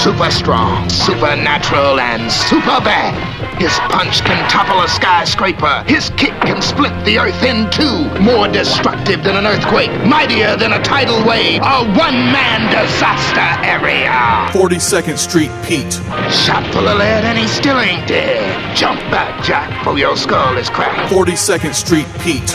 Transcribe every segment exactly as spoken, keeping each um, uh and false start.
super strong, supernatural, and super bad. His punch can topple a skyscraper. His kick can split the earth in two. More destructive than an earthquake, mightier than a tidal wave, a one-man disaster area. forty-second Street Pete. Shot full of lead and he still ain't dead. Jump back, Jack, for your skull is cracked. forty-second Street Pete.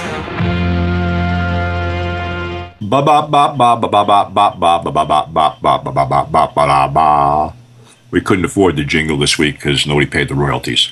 Ba ba ba ba ba ba ba ba ba ba ba ba ba ba ba ba ba ba ba. We couldn't afford the jingle this week because nobody paid the royalties.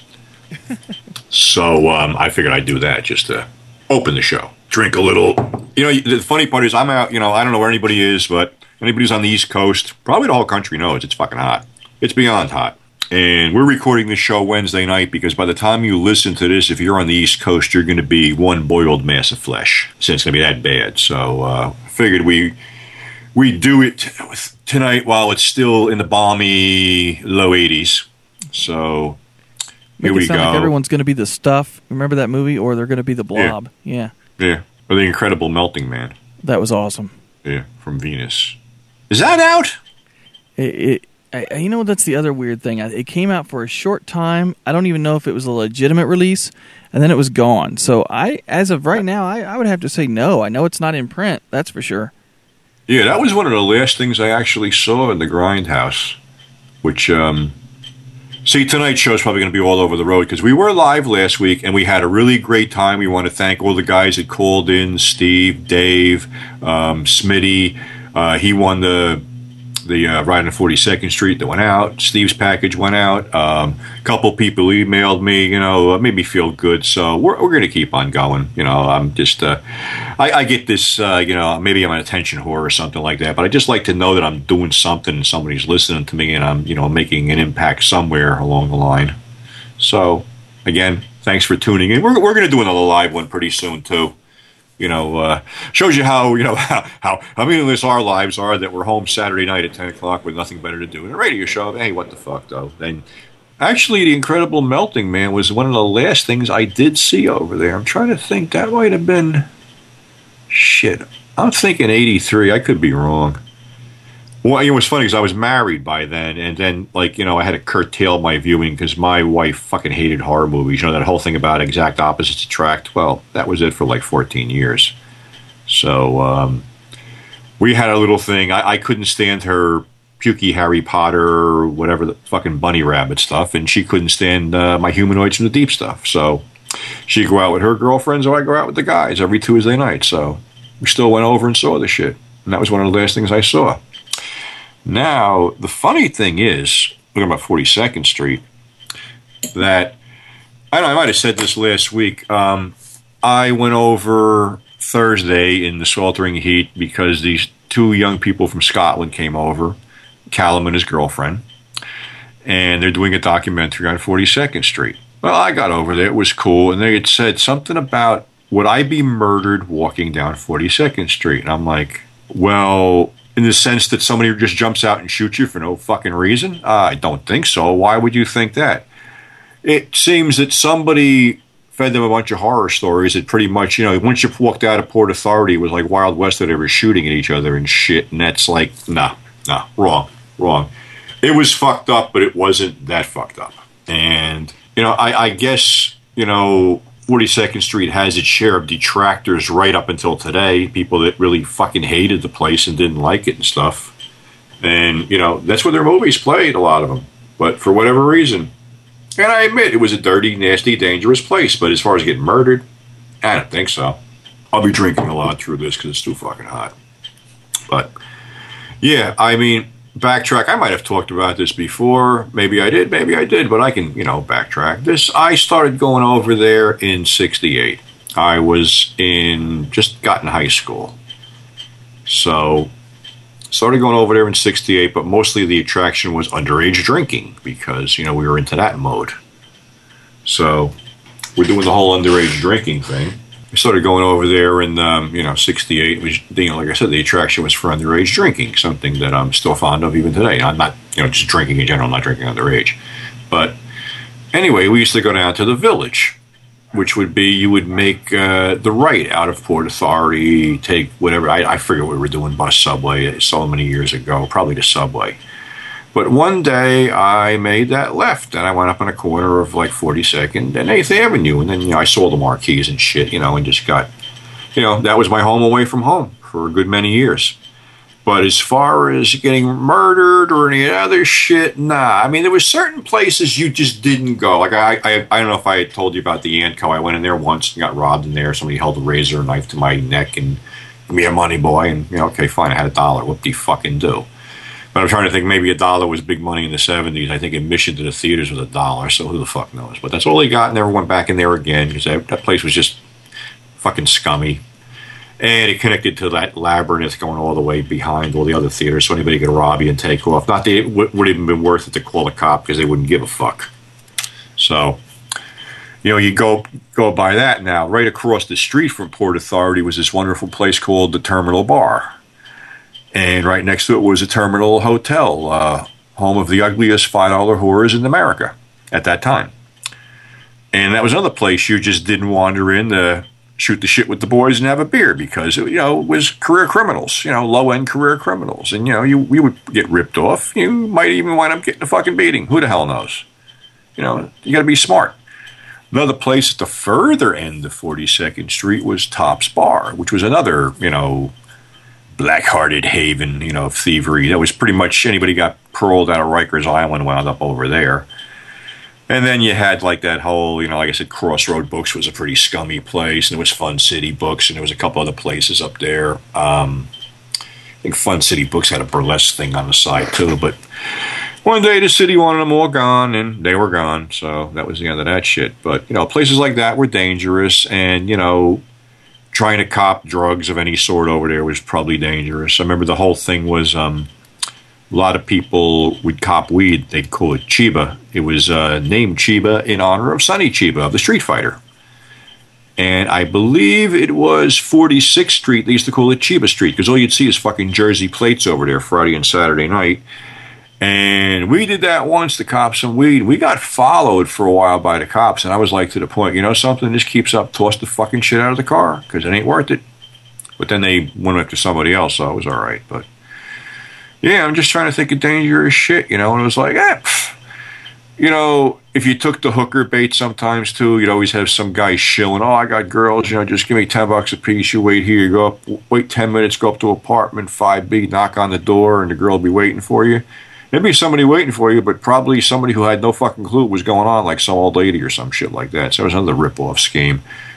So um, I figured I'd do that just to open the show. Drink a little. You know, the funny part is I'm out, you know, I don't know where anybody is, but anybody who's on the East Coast, probably the whole country knows it's fucking hot. It's beyond hot. And we're recording this show Wednesday night because by the time you listen to this, if you're on the East Coast, you're going to be one boiled mass of flesh. So it's going to be that bad. So I uh, figured we we do it tonight while it's still in the balmy low eighties. So here Make we it sound go. Like everyone's going to be the Stuff. Remember that movie? Or they're going to be the Blob. Yeah. Yeah. yeah. Or The Incredible Melting Man. That was awesome. Yeah, from Venus. Is that out? It... it I, you know, that's the other weird thing. It came out for a short time. I don't even know if it was a legitimate release, and then it was gone. So I, as of right now, I, I would have to say no. I know it's not in print. That's for sure. Yeah, that was one of the last things I actually saw in the Grindhouse, which, um, see, tonight's show's probably going to be all over the road because we were live last week, and we had a really great time. We want to thank all the guys that called in, Steve, Dave, um, Smitty. Uh, he won the... the uh, ride on forty-second Street that went out. Steve's package went out. Um, a couple people emailed me, you know, made me feel good. So we're we're going to keep on going. You know, I'm just, uh, I, I get this, uh, you know, maybe I'm an attention whore or something like that, but I just like to know that I'm doing something and somebody's listening to me and I'm, you know, making an impact somewhere along the line. So, again, thanks for tuning in. We're, we're going to do another live one pretty soon, too. You know, uh, shows you how, you know, how, how, how meaningless our lives are that we're home Saturday night at ten o'clock with nothing better to do. And a radio show, hey, what the fuck, though? And actually, The Incredible Melting Man was one of the last things I did see over there. I'm trying to think. That might have been, shit, I'm thinking eighty-three. I could be wrong. Well, it was funny because I was married by then, and then, like, you know, I had to curtail my viewing because my wife fucking hated horror movies. You know, that whole thing about exact opposites attract. Well, that was it for like fourteen years. So um, we had a little thing. I, I couldn't stand her pukey Harry Potter or whatever the fucking bunny rabbit stuff, and she couldn't stand uh, my humanoids from the deep stuff. So she'd go out with her girlfriends, or I'd go out with the guys every Tuesday night. So we still went over and saw the shit, and that was one of the last things I saw. Now, the funny thing is, looking about forty-second Street, that, I don't know, I might have said this last week, um, I went over Thursday in the sweltering heat because these two young people from Scotland came over, Callum and his girlfriend, and they're doing a documentary on forty-second Street. Well, I got over there, it was cool, and they had said something about, would I be murdered walking down forty-second Street? And I'm like, well... in the sense that somebody just jumps out and shoots you for no fucking reason? Uh, I don't think so. Why would you think that? It seems that somebody fed them a bunch of horror stories that pretty much, you know, once you walked out of Port Authority, it was like Wild West that they were shooting at each other and shit. And that's like, nah, nah, wrong, wrong. It was fucked up, but it wasn't that fucked up. And, you know, I, I guess, you know... forty-second Street has its share of detractors right up until today, people that really fucking hated the place and didn't like it and stuff. And, you know, that's where their movies played, a lot of them. But for whatever reason, and I admit it was a dirty, nasty, dangerous place, but as far as getting murdered, I don't think so. I'll be drinking a lot through this because it's too fucking hot. But, yeah, I mean... backtrack. I might have talked about this before. Maybe I did, maybe I did, but I can, you know, backtrack. This, I started going over there in sixty-eight. I was in, just got in high school. So, started going over there in sixty-eight, but mostly the attraction was underage drinking because, you know, we were into that mode. So, we're doing the whole underage drinking thing. I started going over there in, um, you know, sixty-eight. It was, you know, like I said, the attraction was for underage drinking, something that I'm still fond of even today. I'm not, you know, just drinking in general, I'm not drinking underage. But anyway, we used to go down to the Village, which would be you would make uh, the right out of Port Authority, take whatever, I, I forget what we were doing, bus, subway, so many years ago, probably the subway. But one day I made that left, and I went up on a corner of like forty-second and eighth Avenue, and then, you know, I saw the marquees and shit, you know, and just got, you know, that was my home away from home for a good many years. But as far as getting murdered or any other shit, nah. I mean, there was certain places you just didn't go. Like, I, I, I don't know if I had told you about the Antco. I went in there once and got robbed in there. Somebody held a razor knife to my neck and gave me a money boy. And, you know, okay, fine, I had a dollar. What do you fucking do? But I'm trying to think, maybe a dollar was big money in the seventies. I think admission to the theaters was a dollar, so who the fuck knows? But that's all they got, and never went back in there again, because that, that place was just fucking scummy. And it connected to that labyrinth going all the way behind all the other theaters, so anybody could rob you and take off. Not that it w- would even been worth it to call a cop, because they wouldn't give a fuck. So, you know, you go go by that now. Right across the street from Port Authority was this wonderful place called the Terminal Bar. And right next to it was a Terminal Hotel, uh, home of the ugliest five dollar whores in America at that time. And that was another place you just didn't wander in to shoot the shit with the boys and have a beer, because, you know, it was career criminals, you know, low-end career criminals. And, you know, you, you would get ripped off. You might even wind up getting a fucking beating. Who the hell knows? You know, you got to be smart. Another place at the further end of forty-second Street was Tops Bar, which was another, you know, black-hearted haven, you know, of thievery. That was pretty much anybody got paroled out of Rikers Island wound up over there. And then you had like that whole, you know, like I said, Crossroad Books was a pretty scummy place, and there was Fun City Books, and there was a couple other places up there. Um, I think Fun City Books had a burlesque thing on the side too, but one day the city wanted them all gone, and they were gone, so that was the end of that shit. But, you know, places like that were dangerous, and, you know, trying to cop drugs of any sort over there was probably dangerous. I remember the whole thing was um, a lot of people would cop weed. They'd call it Chiba. It was uh, named Chiba in honor of Sonny Chiba of the Street Fighter. And I believe it was forty-sixth Street. They used to call it Chiba Street, because all you'd see is fucking Jersey plates over there Friday and Saturday night. And we did that once to cop some weed. We got followed for a while by the cops, and I was like, to the point, you know something, this keeps up, toss the fucking shit out of the car, because it ain't worth it. But then they went after somebody else, so it was all right. But yeah, I'm just trying to think of dangerous shit, you know, and it was like, eh, pff. You know, if you took the hooker bait sometimes too, you'd always have some guy shilling, oh, I got girls, you know, just give me ten bucks a piece, you wait here, you go up, wait ten minutes, go up to apartment five B, knock on the door, and the girl will be waiting for you. There'd be somebody waiting for you, but probably somebody who had no fucking clue what was going on, like some old lady or some shit like that. So it was another rip-off scheme.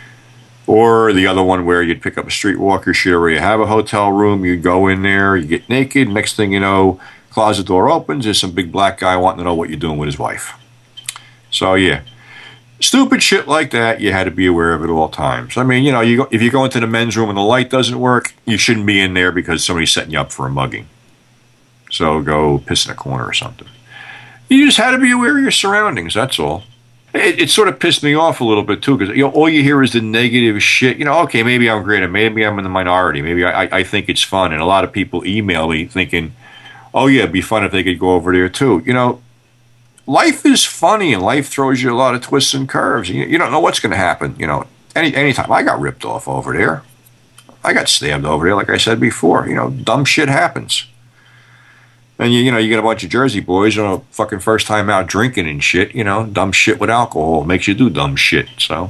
Or the other one where you'd pick up a streetwalker shit, where you have a hotel room, you go in there, you get naked, next thing you know, closet door opens, there's some big black guy wanting to know what you're doing with his wife. So, yeah. Stupid shit like that, you had to be aware of at all times. I mean, you know, you go, if you go into the men's room and the light doesn't work, you shouldn't be in there because somebody's setting you up for a mugging. So go piss in a corner or something. You just had to be aware of your surroundings, that's all. It, it sort of pissed me off a little bit, too, because, you know, all you hear is the negative shit. You know, okay, maybe I'm great, maybe I'm in the minority, maybe I, I think it's fun. And a lot of people email me thinking, oh, yeah, it'd be fun if they could go over there, too. You know, life is funny, and life throws you a lot of twists and curves. You, you don't know what's going to happen, you know, any anytime. I got ripped off over there. I got stabbed over there, like I said before. You know, dumb shit happens. And, you, you know, you get a bunch of Jersey boys, you know, fucking first time out drinking and shit, you know, dumb shit with alcohol makes you do dumb shit. So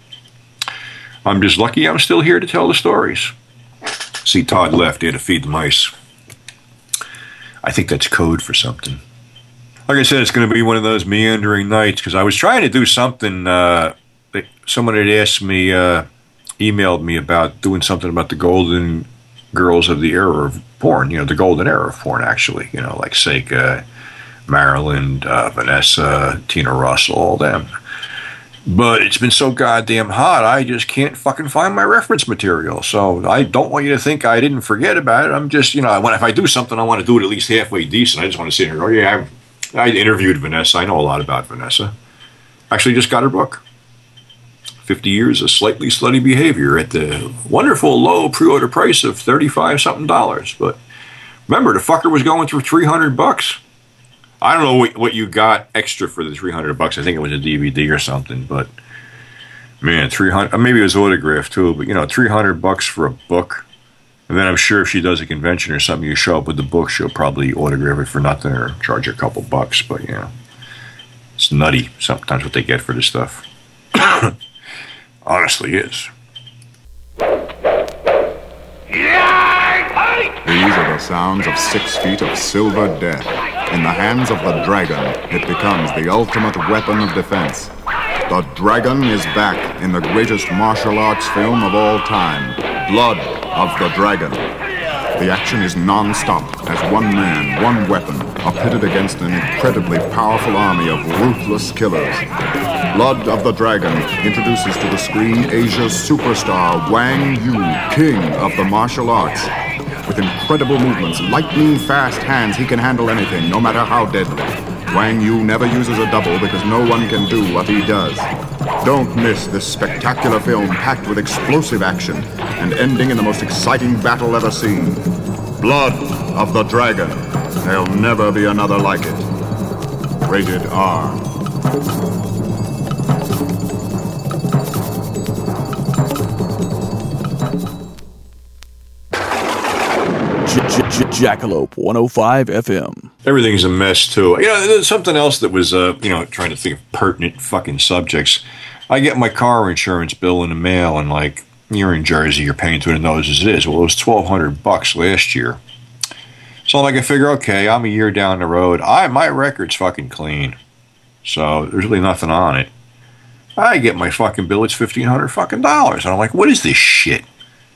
I'm just lucky I'm still here to tell the stories. See, Todd left there to feed the mice. I think that's code for something. Like I said, it's going to be one of those meandering nights, because I was trying to do something. Uh, someone had asked me, uh, emailed me about doing something about the golden girls of the era of porn, you know, the golden era of porn, actually, you know, like Seika, Maryland, uh, Vanessa, Tina Russell, all them. But it's been so goddamn hot, I just can't fucking find my reference material. So I don't want you to think I didn't forget about it. I'm just, you know, when, if I do something, I want to do it at least halfway decent. I just want to sit here and go, oh, yeah, I, I interviewed Vanessa. I know a lot about Vanessa. Actually just got her book. fifty years of Slightly Slutty Behavior at the wonderful low pre-order price of thirty-five something dollars. But remember, the fucker was going through three hundred bucks. I don't know what, what you got extra for the three hundred bucks. I think it was a D V D or something, but man, three hundred, maybe it was autographed too, but you know, three hundred bucks for a book. And then I'm sure if she does a convention or something, you show up with the book, she'll probably autograph it for nothing or charge you a couple bucks. But, you know, it's nutty sometimes what they get for this stuff. Honestly is. These are the sounds of six feet of silver death. In the hands of the dragon, it becomes the ultimate weapon of defense. The Dragon is back in the greatest martial arts film of all time, Blood of the Dragon. The action is non-stop as one man, one weapon, are pitted against an incredibly powerful army of ruthless killers. Blood of the Dragon introduces to the screen Asia's superstar Wang Yu, king of the martial arts. With incredible movements, lightning-fast hands, he can handle anything, no matter how deadly. Wang Yu never uses a double because no one can do what he does. Don't miss this spectacular film packed with explosive action and ending in the most exciting battle ever seen. Blood of the Dragon. There'll never be another like it. Rated R. Jackalope one oh five F M. Everything's a mess, too. You know, there's something else that was, uh, you know, trying to think of pertinent fucking subjects. I get my car insurance bill in the mail, and, like, you're in Jersey, you're paying through the nose as it is. Well, it was twelve hundred bucks last year. So, like, I figure, okay, I'm a year down the road. I My record's fucking clean. So, there's really nothing on it. I get my fucking bill, it's fifteen hundred fucking dollars. And I'm like, what is this shit?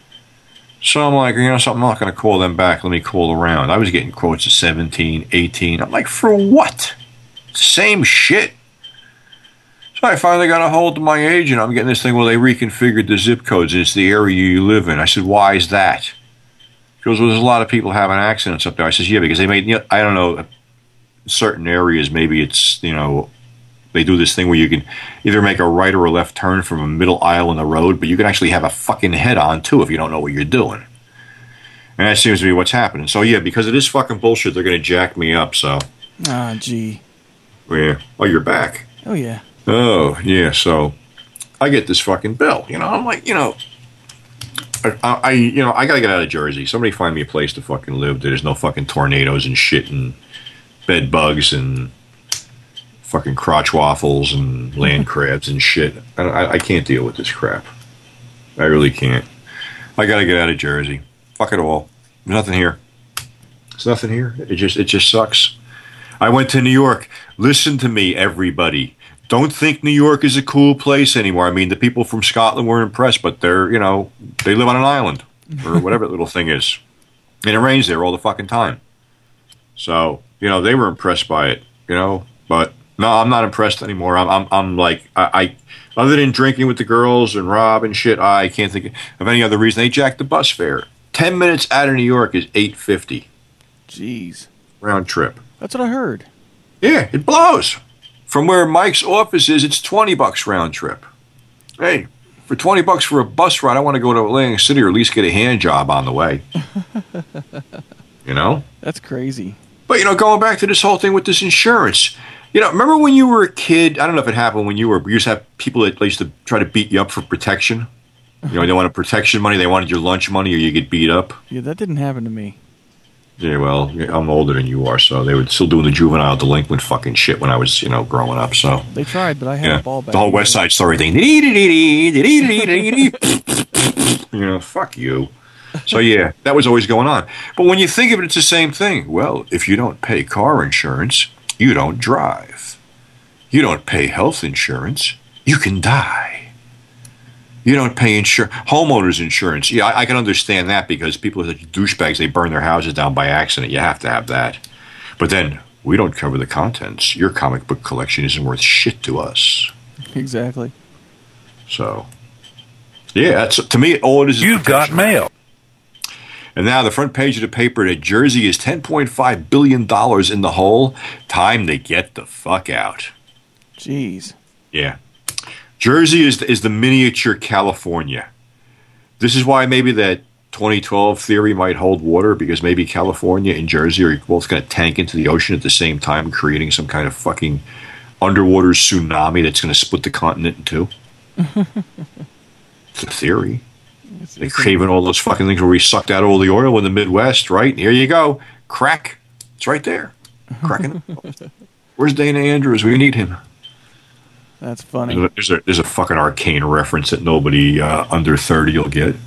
So I'm like, you know something, I'm not going to call them back. Let me call around. I was getting quotes of seventeen, eighteen. I'm like, for what? Same shit. So I finally got a hold of my agent. I'm getting this thing, well, they reconfigured the zip codes. And it's the area you live in. I said, why is that? He goes, well, there's a lot of people having accidents up there. I says, yeah, because they made, you know, I don't know, certain areas, maybe it's, you know, they do this thing where you can either make a right or a left turn from a middle aisle in the road, but you can actually have a fucking head-on, too, if you don't know what you're doing. And that seems to be what's happening. So, yeah, because of this fucking bullshit, they're going to jack me up, so. Ah, gee. Yeah. Oh, you're back. Oh, yeah. Oh, yeah, so I get this fucking bill. You know, I'm like, you know, I, I you know, I got to get out of Jersey. Somebody find me a place to fucking live. There's no fucking tornadoes and shit and bed bugs and fucking crotch waffles and land crabs and shit. I, I, I can't deal with this crap. I really can't. I gotta get out of Jersey. Fuck it all. There's nothing here. There's nothing here. It just it just sucks. I went to New York. Listen to me, everybody. Don't think New York is a cool place anymore. I mean, the people from Scotland were impressed, but they're, you know, they live on an island or whatever that little thing is. And it rains there all the fucking time. So, you know, they were impressed by it, you know, but no, I'm not impressed anymore. I'm, I'm, I'm like, I, I, other than drinking with the girls and Rob and shit, I can't think of any other reason. They jacked the bus fare. Ten minutes out of New York is eight fifty. Jeez. Round trip. That's what I heard. Yeah, it blows. From where Mike's office is, it's twenty bucks round trip. Hey, for twenty bucks for a bus ride, I want to go to Atlantic City or at least get a hand job on the way. You know? That's crazy. But, you know, going back to this whole thing with this insurance, you know, remember when you were a kid? I don't know if it happened when you were, you used to have people that used to try to beat you up for protection. You know, they wanted protection money, they wanted your lunch money, or you get beat up. Yeah, that didn't happen to me. Yeah, well, I'm older than you are, so they were still doing the juvenile delinquent fucking shit when I was, you know, growing up, so. They tried, but I had yeah. a ball back. The whole West Side Story thing. You know, fuck you. So, yeah, that was always going on. But when you think of it, it's the same thing. Well, if you don't pay car insurance, you don't drive. You don't pay health insurance, you can die. You don't pay insur- homeowners insurance. Yeah, I, I can understand that because people are such douchebags. They burn their houses down by accident. You have to have that. But then we don't cover the contents. Your comic book collection isn't worth shit to us. Exactly. So, yeah, that's, to me, all it is is You've got mail. And now the front page of the paper that Jersey is ten point five billion dollars in the hole. Time to get the fuck out. Jeez. Yeah. Jersey is is the miniature California. This is why maybe that twenty twelve theory might hold water, because maybe California and Jersey are both going to tank into the ocean at the same time, creating some kind of fucking underwater tsunami that's going to split the continent in two. It's a theory. It's, They're it's craving all those fucking things where we sucked out all the oil in the Midwest, right? Here you go. Crack. It's right there. Cracking. Where's Dana Andrews? We need him. That's funny. There's a, there's a fucking arcane reference that nobody uh, under thirty will get.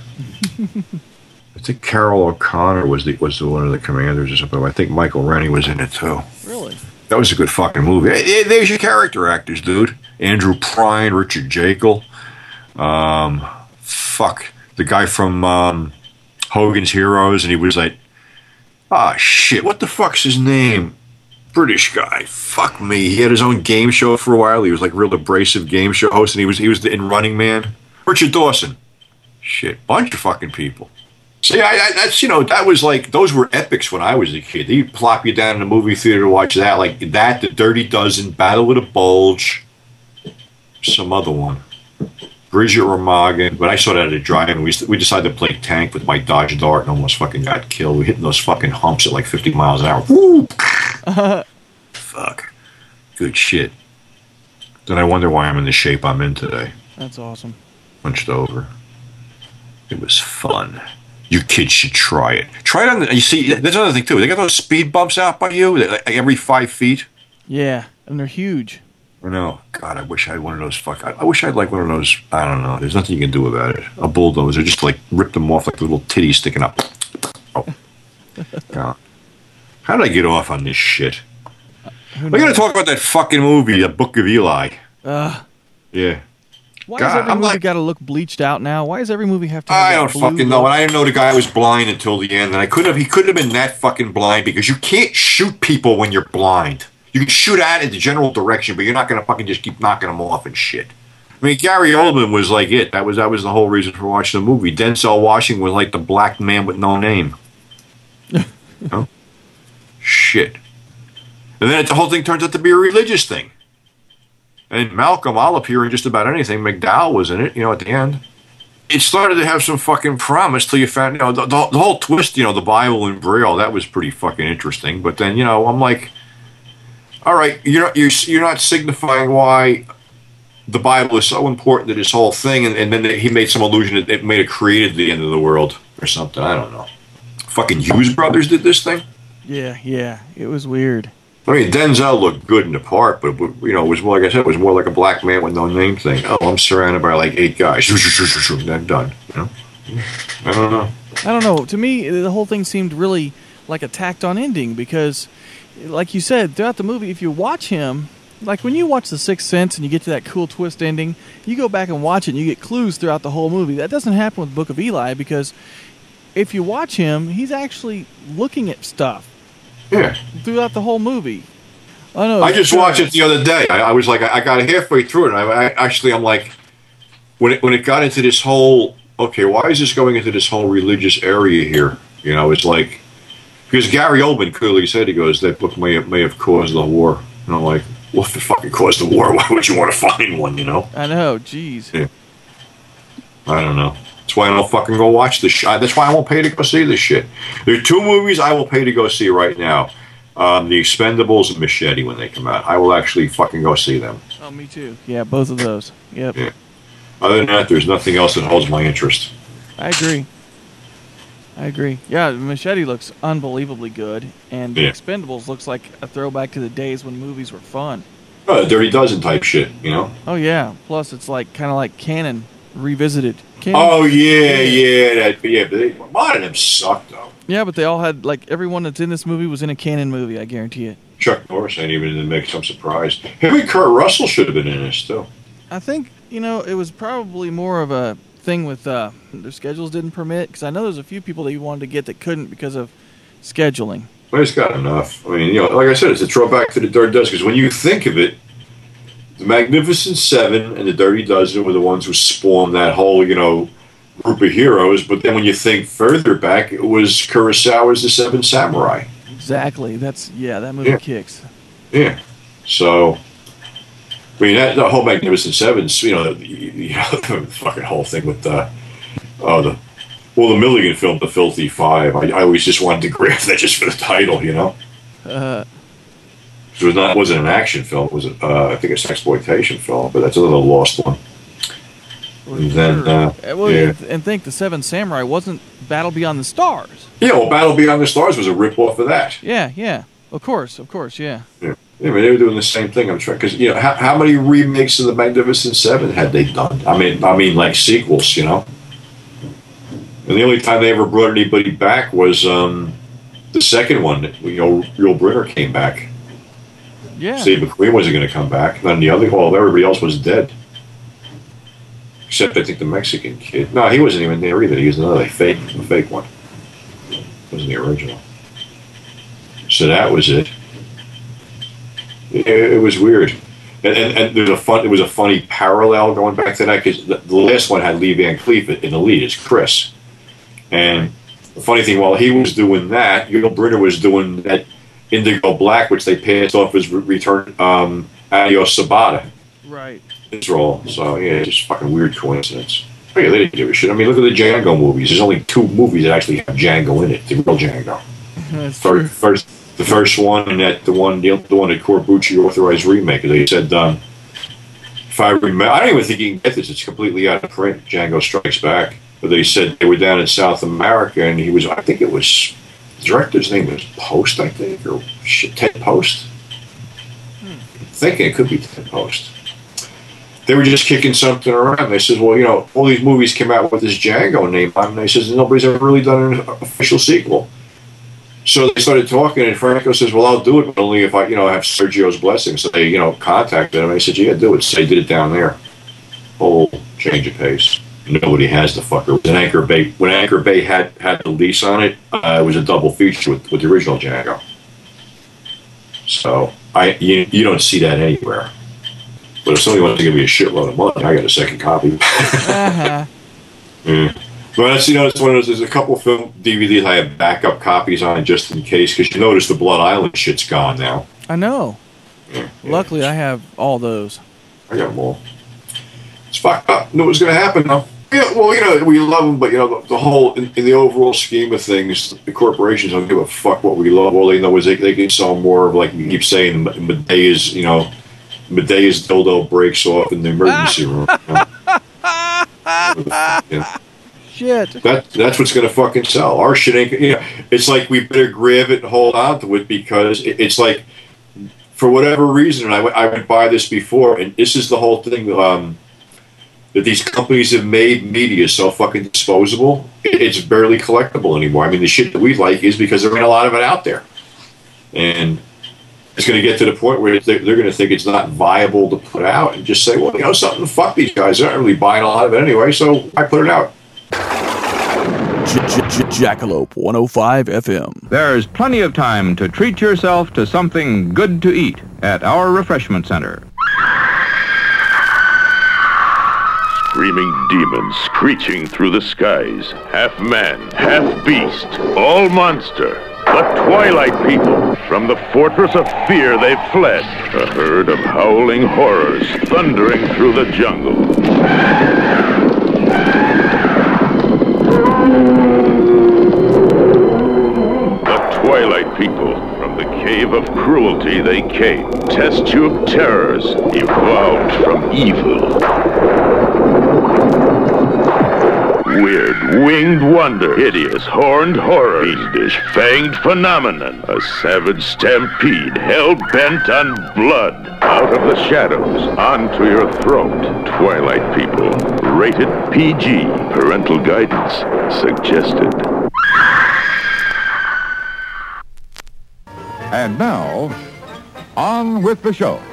I think Carol O'Connor was the was the one of the commanders or something. I think Michael Rennie was in it too. Really? That was a good fucking movie. Hey, hey, there's your character actors, dude. Andrew Prine, Richard Jekyll. Um, fuck. The guy from um, Hogan's Heroes, and he was like, ah, shit, what the fuck's his name? British guy. Fuck me. He had his own game show for a while. He was like real abrasive game show host, and he was he was the, in Running Man. Richard Dawson. Shit, bunch of fucking people. See, I, I, that's, you know, that was like, those were epics when I was a kid. They'd plop you down in the movie theater to watch that, like that, The Dirty Dozen, Battle with a Bulge, some other one, Bridget Remagen. But I saw that at a drive-in. We, we decided to play tank with my Dodge Dart and almost fucking got killed. We hitting those fucking humps at like fifty miles an hour. Woo! Fuck. Good shit. Then I wonder why I'm in the shape I'm in today. That's awesome. Hunched over. It was fun. You kids should try it. Try it on the, you see, there's another thing too. They got those speed bumps out by you, like every five feet. Yeah, and they're huge. I know. God, I wish I had one of those. Fuck, I, I wish I had like one of those. I don't know. There's nothing you can do about it. A bulldozer, just like rip them off like little titties sticking up. Oh. God. How did I get off on this shit? We're gonna talk about that fucking movie, The Book of Eli. Uh, yeah. Why God, does every I'm movie like, got to look bleached out now? Why does every movie have to have I that don't blue fucking look? know. And I didn't know the guy was blind until the end. And I couldn't have, he couldn't have been that fucking blind because you can't shoot people when you're blind. You can shoot at in the general direction, but you're not going to fucking just keep knocking them off and shit. I mean, Gary Oldman was like it. That was that was the whole reason for watching the movie. Denzel Washington was like the black man with no name. You know? Shit. And then the whole thing turns out to be a religious thing. And Malcolm, I'll appear in just about anything. McDowell was in it, you know, at the end. It started to have some fucking promise till you found, you know, the, the, the whole twist, you know, the Bible in Braille, that was pretty fucking interesting. But then, you know, I'm like, all right, you're not, you're, you're not signifying why the Bible is so important to this whole thing. And, and then he made some illusion that it may have created the end of the world or something. I don't know. Fucking Hughes Brothers did this thing? Yeah, yeah. It was weird. I mean, Denzel looked good in the part, but, you know, it was more, like I said, it was more like a black man with no name thing. Oh, I'm surrounded by like eight guys. I'm done. You know? I don't know. I don't know. To me, the whole thing seemed really like a tacked-on ending because, like you said, throughout the movie, if you watch him, like when you watch The Sixth Sense and you get to that cool twist ending, you go back and watch it and you get clues throughout the whole movie. That doesn't happen with Book of Eli because if you watch him, he's actually looking at stuff. Yeah. Throughout the whole movie. Oh, no, I just watched it the other day. I, I was like, I, I got halfway through it, and I, I actually, I'm like, when it when it got into this whole, okay, why is this going into this whole religious area here? You know, it's like, because Gary Oldman clearly said, he goes, that book may have, may have caused the war. And I'm like, well, if it fucking caused the war, why would you want to find one, you know? I know, jeez. Yeah. I don't know. That's why I don't fucking go watch this shit. That's why I won't pay to go see this shit. There are two movies I will pay to go see right now. Um, The Expendables and Machete when they come out. I will actually fucking go see them. Oh, me too. Yeah, both of those. Yep. Yeah. Other than that, there's nothing else that holds my interest. I agree. I agree. Yeah, Machete looks unbelievably good, and The Yeah. Expendables looks like a throwback to the days when movies were fun. Oh, Dirty Dozen type shit, you know? Oh, yeah. Plus, it's like kind of like Canon revisited. Canon? Oh, yeah, yeah. That, yeah, but they, a lot of them suck, though. Yeah, but they all had, like, everyone that's in this movie was in a Canon movie, I guarantee it. Chuck Norris ain't even in the mix. I'm surprised. Henry Kurt Russell should have been in this, too. I think, you know, it was probably more of a thing with uh, their schedules didn't permit, because I know there's a few people that you wanted to get that couldn't because of scheduling. Well, it's got enough. I mean, you know, like I said, it's a throwback to the Dirty Dozen, because when you think of it, the Magnificent Seven and the Dirty Dozen were the ones who spawned that whole, you know, group of heroes. But then when you think further back, it was Kurosawa's The Seven Samurai. Exactly. That's, yeah, that movie Yeah. kicks. Yeah. So, I mean, that, the whole Magnificent Seven, you know, the, you know, the fucking whole thing with the, oh, the, well, the Milligan film, The Filthy Five. I, I always just wanted to grab that just for the title, you know? Uh, It was not, it wasn't an action film. It was, uh, I think, it's an exploitation film, but that's another lost one. For And then, sure. uh, well, yeah. and think the Seven Samurai wasn't Battle Beyond the Stars. Yeah, well, Battle Beyond the Stars was a rip-off of that. Yeah, yeah. Of course, of course, yeah. Yeah, yeah, I mean, they were doing the same thing. I'm trying because you know how, how many remakes of the Magnificent Seven had they done? I mean, I mean, like sequels, you know. And the only time they ever brought anybody back was um, the second one. You know, Yul Brynner came back. Yeah. Steve McQueen wasn't going to come back. Then the other, well, everybody else was dead, except I think the Mexican kid. No, he wasn't even there either. He was another fake, a fake one. Wasn't the original. So that was it. It, it was weird, and, and, and there's a fun. It was a funny parallel going back to that because the, the last one had Lee Van Cleef in the lead as Chris, and the funny thing, while he was doing that, Yul Brynner was doing that Indigo Black, which they passed off as re- return um, Adios Sabata. Right. His role. So yeah, just fucking weird coincidence. Oh, yeah, they didn't give a shit. I mean, look at the Django movies. There's only two movies that actually have Django in it. The real Django. That's First, true. first, the first one, and that the one, the, the one that Corbucci authorized remake. They said, um, if I remember, I don't even think you can get this. It's completely out of print. Django Strikes Back. But they said they were down in South America, and he was. I think it was. The director's name was Post, I think, or shit, Ted Post. Hmm. I'm thinking it could be Ted Post. They were just kicking something around. They said, well, you know, all these movies came out with this Django name on them. They said, nobody's ever really done an official sequel. So they started talking, and Franco says, well, I'll do it, but only if I, you know, have Sergio's blessing. So they, you know, contacted him. They said, yeah, do it. So they did it down there. Whole change of pace. Nobody has the fucker. It was an Anchor Bay. When Anchor Bay had, had the lease on it, uh, it was a double feature with, with the original Django. So I, you, you don't see that anywhere. But if somebody wants to give me a shitload of money, I got a second copy. Uh-huh. Yeah. But that's, you know, it's one of those, there's a couple of film D V Ds I have backup copies on just in case, because you notice the Blood Island shit's gone now. I know. Yeah, yeah. Luckily, I have all those. I got them all. It's fucked up. Knew it was going to happen, though. Yeah, well, you know, we love them, but, you know, the, the whole, in, in the overall scheme of things, the corporations don't give a fuck what we love. All they know is they, they can sell more of, like you keep saying, Medea's, you know, Medea's dildo breaks off in the emergency room. You know? Yeah. Shit. That that's what's going to fucking sell. Our shit ain't. You know, it's like we better grab it and hold on to it because it, it's like, for whatever reason, and I, w- I would buy this before, and this is the whole thing um, that these companies have made media so fucking disposable. It, it's barely collectible anymore. I mean, the shit that we like is because there ain't a lot of it out there, and it's going to get to the point where they're, they're going to think it's not viable to put out, and just say, well, you know something, fuck these guys. They're not really buying a lot of it anyway, so I put it out. Jackalope one oh five F M. There's plenty of time to treat yourself to something good to eat at our refreshment center. Screaming demons screeching through the skies, half man, half beast, all monster. The Twilight People. From the fortress of fear they've fled. A herd of howling horrors thundering through the jungle. The Twilight People. From the cave of cruelty they came. Test tube terrors evolved from evil. Weird, winged wonder, hideous, horned horror, fiendish, fanged phenomenon, a savage stampede, hell-bent on blood, out of the shadows, onto your throat. Twilight People, rated P G, parental guidance suggested. And now, on with the show.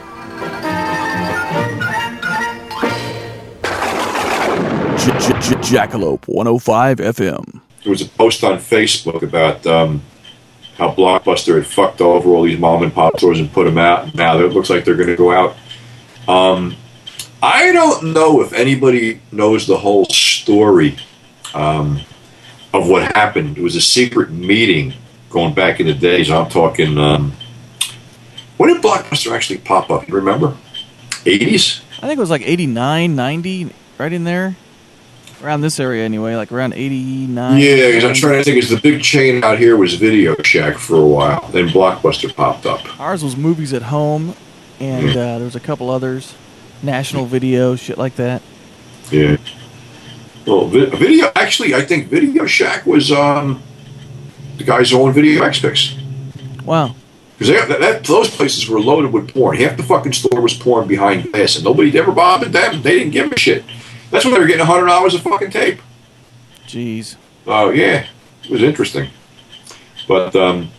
Jackalope one oh five F M. There was a post on Facebook about um, how Blockbuster had fucked over all these mom and pop stores and put them out. Now it looks like they're going to go out. Um, I don't know if anybody knows the whole story um, of what happened. It was a secret meeting going back in the days. I'm talking. Um, when did Blockbuster actually pop up? You remember? eighties? I think it was like eighty-nine, ninety, right in there. Around this area anyway, like around eighty-nine. Yeah, because I'm trying to think. Is the big chain out here was Video Shack for a while. Then Blockbuster popped up. Ours was Movies at Home, and uh, there was a couple others. National Video, shit like that. Yeah. Well, vi- video. Actually, I think Video Shack was um, the guys who own Video X-Fix. Wow. Because that, that, those places were loaded with porn. Half the fucking store was porn behind glass, and nobody ever bothered them. They didn't give a shit. That's when they were getting a hundred dollars a fucking tape. Jeez. Oh uh, yeah, it was interesting. But um,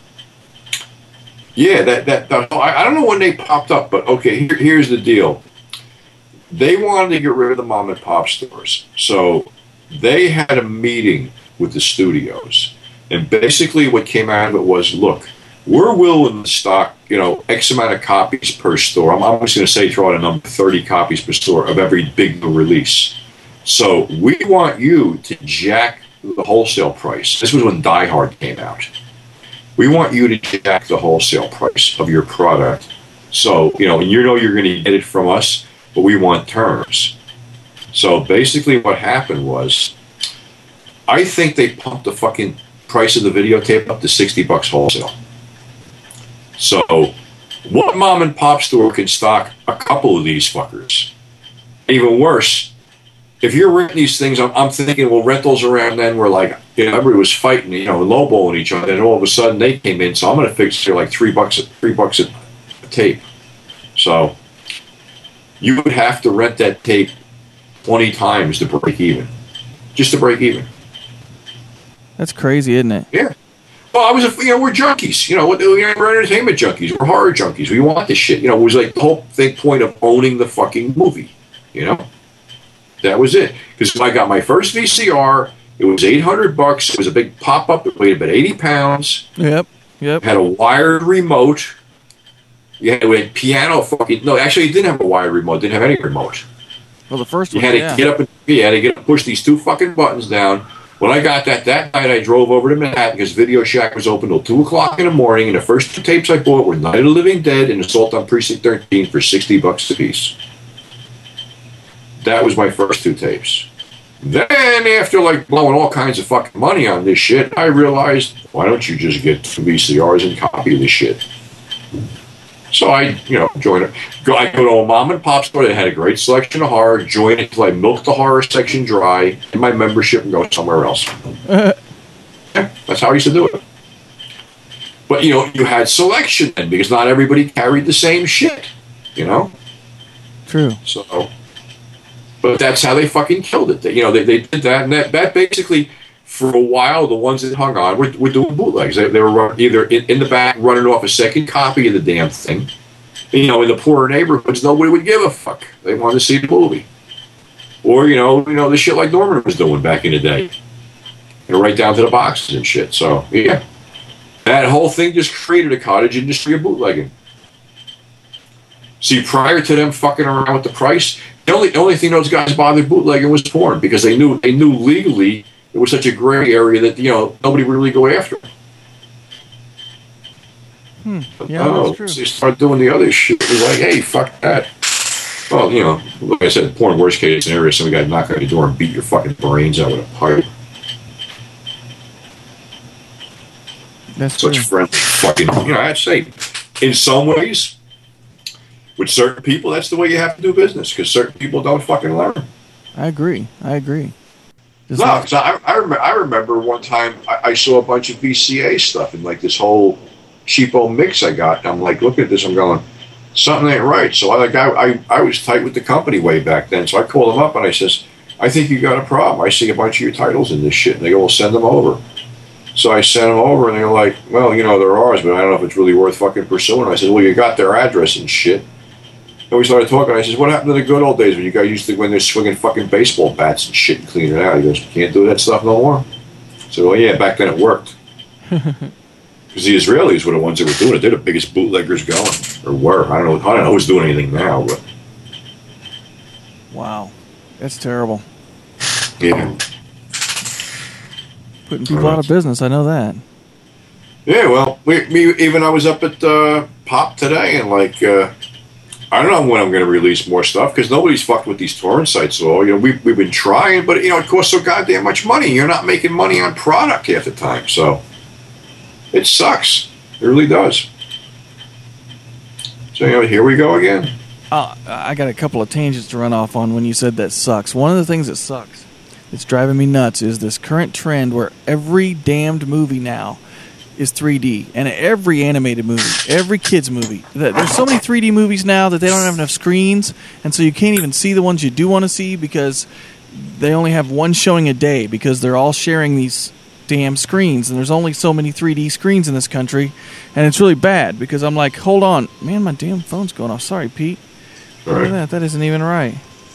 yeah, that that, that I, I don't know when they popped up, but okay, here, here's the deal. They wanted to get rid of the mom and pop stores, so they had a meeting with the studios, and basically what came out of it was, look, we're willing to stock, you know, X amount of copies per store. I'm, I'm just going to say throw out a number, thirty copies per store of every big new release. So we want you to jack the wholesale price. This was when Die Hard came out. We want you to jack the wholesale price of your product. So, you know, and you know you're going to get it from us, but we want terms. So basically what happened was, I think they pumped the fucking price of the videotape up to sixty bucks wholesale. So, what mom and pop store can stock a couple of these fuckers? Even worse, if you're renting these things, I'm, I'm thinking, well, rentals around then were like, you know, everybody was fighting, you know, lowballing each other, and all of a sudden they came in, so I'm going to fix it like three bucks, three bucks a, a tape. So, you would have to rent that tape twenty times to break even, just to break even. That's crazy, isn't it? Yeah. Well, I was, a, you know, we're junkies. You know, we're entertainment junkies. We're horror junkies. We want this shit. You know, it was like the whole thing point of owning the fucking movie. You know, that was it. Because when I got my first V C R, it was eight hundred bucks. It was a big pop up. It weighed about eighty pounds. Yep. Yep. Had a wired remote. You had, it had piano fucking. No, actually, it didn't have a wired remote. It didn't have any remote. Well, the first you one. had to yeah. get up and you had to get push these two fucking buttons down. When I got that that night, I drove over to Manhattan because Video Shack was open till two o'clock in the morning, and the first two tapes I bought were Night of the Living Dead and Assault on Precinct thirteen for sixty bucks a piece. That was my first two tapes. Then, after like blowing all kinds of fucking money on this shit, I realized, why don't you just get two V C Rs and copy this shit? So I, you know, joined it. Go, I go to a mom and pop store that had a great selection of horror, join it till I milk the horror section dry, and my membership and go somewhere else. Yeah, that's how I used to do it. But, you know, you had selection then, because not everybody carried the same shit, you know? True. So, but that's how they fucking killed it. They, you know, they, they did that, and that, that basically, for a while, the ones that hung on were, were doing bootlegs. They, they were run, either in, in the back running off a second copy of the damn thing. You know, in the poorer neighborhoods, nobody would give a fuck. They wanted to see the movie. Or, you know, you know the shit like Norman was doing back in the day. You know, right down to the boxes and shit. So, yeah. That whole thing just created a cottage industry of bootlegging. See, prior to them fucking around with the price, the only, the only thing those guys bothered bootlegging was porn, because they knew they knew legally it was such a gray area that, you know, nobody would really go after it. Hmm. Yeah, oh, that's true. So you start doing the other shit. It's like, hey, fuck that. Well, you know, like I said, porn worst case scenario, somebody got to knock on your door and beat your fucking brains out with a pipe. That's Such true. friendly fucking, you know, I'd say, in some ways, with certain people, that's the way you have to do business, because certain people don't fucking learn. I agree. I agree. Just No, like- because I, I, remember, I remember one time I, I saw a bunch of V C A stuff and like this whole cheapo mix I got. And I'm like, look at this. I'm going, something ain't right. So I like I, I I was tight with the company way back then. So I called them up and I says, I think you got a problem. I see a bunch of your titles in this shit. And they go, well, send them over. So I sent them over and they're like, well, you know, they're ours, but I don't know if it's really worth fucking pursuing. I said, well, you got their address and shit. And we started talking. I says, what happened to the good old days when you guys used to go in there swinging fucking baseball bats and shit and clean it out? He goes, can't do that stuff no more. So, well, yeah, back then it worked. Because the Israelis were the ones that were doing it. They're the biggest bootleggers going, or were. I don't know. I don't know who's doing anything now, but wow, that's terrible. yeah, Putting people out of business. I know that. yeah. Well, we, me even I was up at uh, Pop today, and like, uh, I don't know when I'm going to release more stuff because nobody's fucked with these torrent sites at all. You know, we we've been trying, but you know, it costs so goddamn much money. You're not making money on product half the time, so. It sucks. It really does. So, you know, here we go again. Uh, I got a couple of tangents to run off on when you said that sucks. One of the things that sucks it's driving me nuts is this current trend where every damned movie now is three D, and every animated movie, every kids movie. There's so many three D movies now that they don't have enough screens, and so you can't even see the ones you do want to see because they only have one showing a day because they're all sharing these damn screens, and there's only so many three D screens in this country, and it's really bad because I'm like, hold on, man, my damn phone's going off. Sorry, Pete. All Look right. at that. That isn't even right.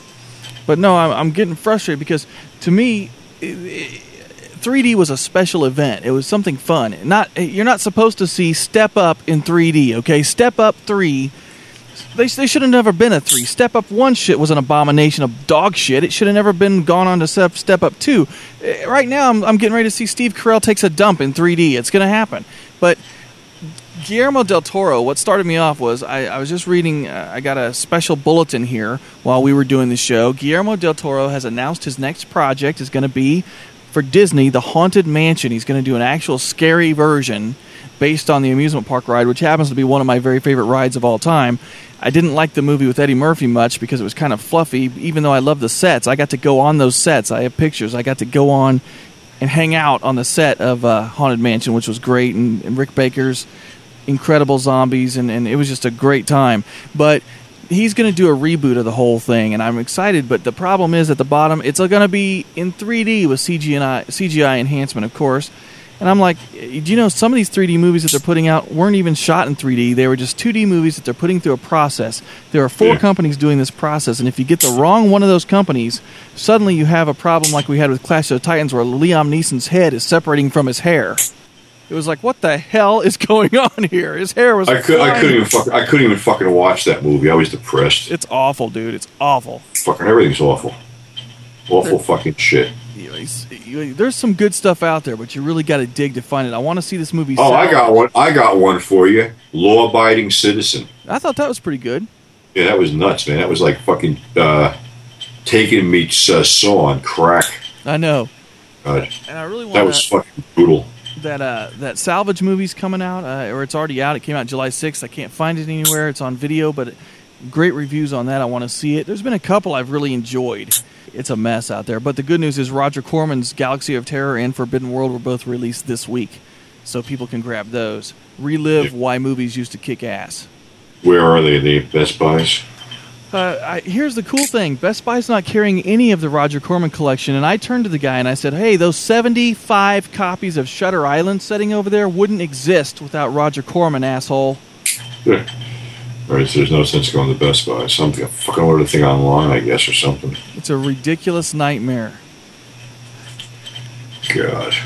But no, I'm, I'm getting frustrated because to me, it, it, three D was a special event. It was something fun. Not you're not supposed to see Step Up in three D. Okay, Step Up three. They they should have never been a three. Step Up one shit was an abomination of dog shit. It should have never been gone on to Step Step Up two. Right now, I'm I'm getting ready to see Steve Carell takes a dump in three D. It's gonna happen. But Guillermo del Toro, what started me off was I, I was just reading, uh, I got a special bulletin here while we were doing the show. Guillermo del Toro has announced his next project is going to be, for Disney, The Haunted Mansion. He's going to do an actual scary version based on the amusement park ride, which happens to be one of my very favorite rides of all time. I didn't like the movie with Eddie Murphy much because it was kind of fluffy, even though I love the sets. I got to go on those sets. I have pictures. I got to go on and hang out on the set of uh, Haunted Mansion, which was great, and, and Rick Baker's incredible zombies, and, and it was just a great time. But he's going to do a reboot of the whole thing, and I'm excited, but the problem is at the bottom, it's going to be in three D with C G I, C G I enhancement, of course. And I'm like, do you know some of these three D movies that they're putting out weren't even shot in three D? They were just two D movies that they're putting through a process. There are four Yeah. companies doing this process, and if you get the wrong one of those companies, suddenly you have a problem like we had with Clash of the Titans where Liam Neeson's head is separating from his hair. It was like, what the hell is going on here? His hair was I could I flying. couldn't even fuck, I couldn't even fucking watch that movie. I was depressed. It's awful, dude. It's awful. Fucking everything's awful. Awful fucking shit. You know, he's- you- there's some good stuff out there, but you really got to dig to find it. I want to see this movie. Oh, I salvaged. got one. I got one for you. Law-abiding citizen. I thought that was pretty good. Yeah, that was nuts, man. That was like fucking uh, taking me uh, saw on crack. I know, God, and I really want that was fucking brutal. that uh, that Salvage movie's coming out, uh, or it's already out. It came out July sixth. I can't find it anywhere. It's on video, but great reviews on that. I want to see it. There's been a couple I've really enjoyed. It's a mess out there, but the good news is Roger Corman's Galaxy of Terror and Forbidden World were both released this week, so people can grab those. Relive Yeah. why movies used to kick ass. Where are they? The Best Buys? Uh, I, here's the cool thing. Best Buy's not carrying any of the Roger Corman collection, and I turned to the guy and I said, hey, those seventy-five copies of Shutter Island sitting over there wouldn't exist without Roger Corman, asshole. Yeah. All right, so there's no sense going to Best Buy. Something, fucking order the thing online, I guess, or something. It's a ridiculous nightmare. God.